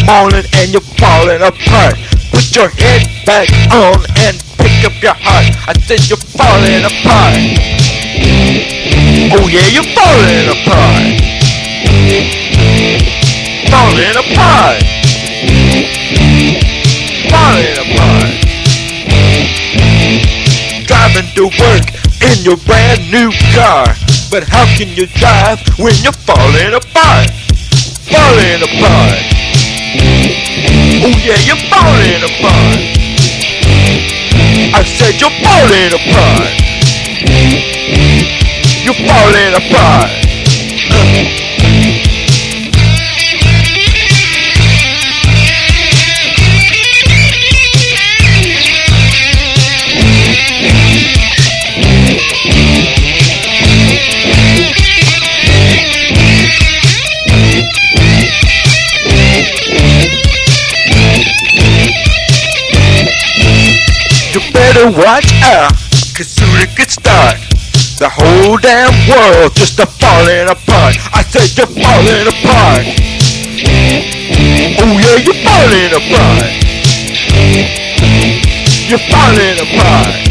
morning and you're falling apart. Put your head back on and pick up your heart. I said you're falling apart. Oh yeah, you're falling apart. Falling apart. Falling apart. Driving to work in your brand new car, but how can you drive when you're falling apart? Falling apart. Oh yeah, you're falling apart. I said you're falling apart. You're falling apart. You better watch out, 'cause soon it could start. The whole damn world just a-falling apart. I said you're falling apart. Oh yeah, you're falling apart. You're falling apart.